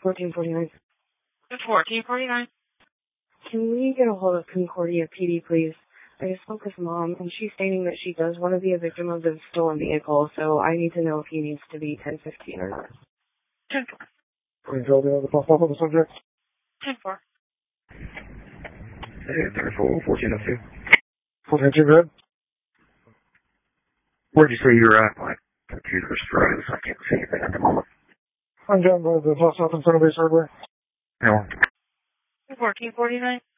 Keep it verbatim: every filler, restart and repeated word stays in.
fourteen forty-nine. fourteen forty-nine. Can we get a hold of Concordia P D, please? I just spoke with Mom, and she's stating that she does want to be a victim of the stolen vehicle, so I need to know if he needs to be ten fifteen or not. ten four. Can you tell me the pop up of the subject? ten four. Hey, thirty-four, fourteen oh two. fourteen two, good. Where'd you say you were at? My computer's froze. I can't see anything at the moment. I'm down by the bus stop in front of Ace Hardware. No. fourteen forty-nine.